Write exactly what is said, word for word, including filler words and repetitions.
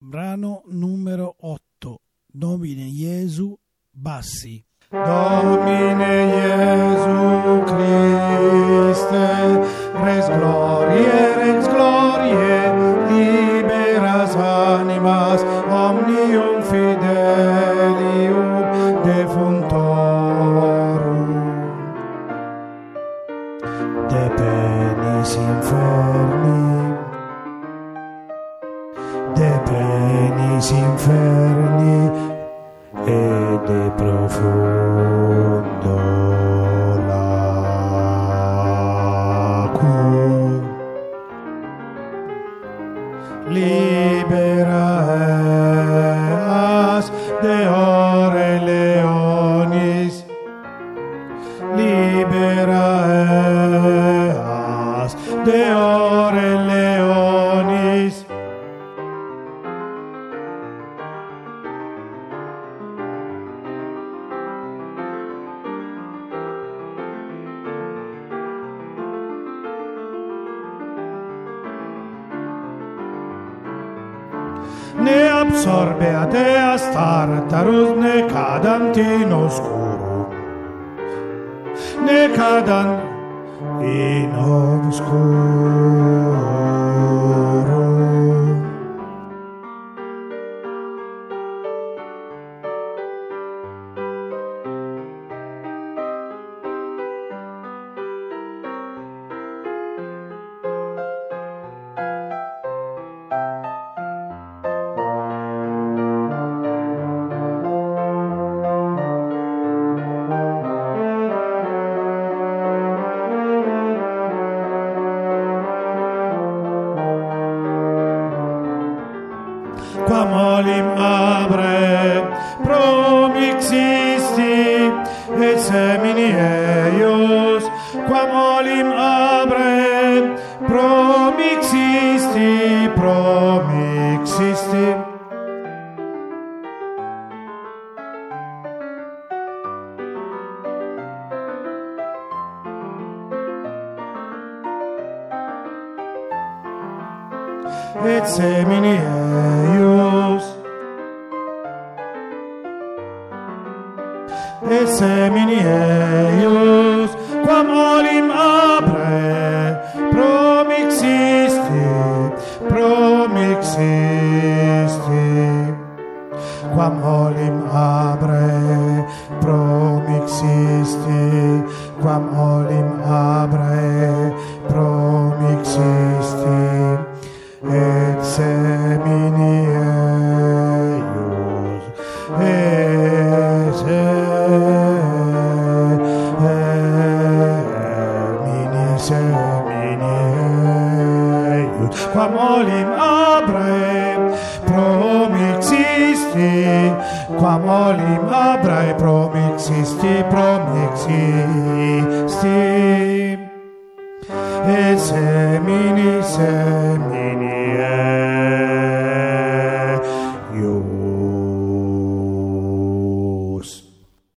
brano numero otto, Domine Iesu, bassi. Domine Iesu Christe, res gloriae, res gloriae, liberas animas omnium fidelium defuntorum. De penis inferni, de penis inferni, e de profundo lacum libera eas de ore leonis, libera eas de ore leonis. Ne absorbe ad eas tartarus, ne cadant in obscurum, ne cadant in obscurum. Quam olim abre promixisti et semini eius, quam olim abre promixisti, promixisti. Et semini eius, et semini eius, quam olim abre promixisti, promixisti, quam olim abre promixisti, quam olim abre promixisti. Et semini eius, et semini, semini eius, quam olim abre promixisti, quam olim abre promixisti, promixisti, et semini, semini.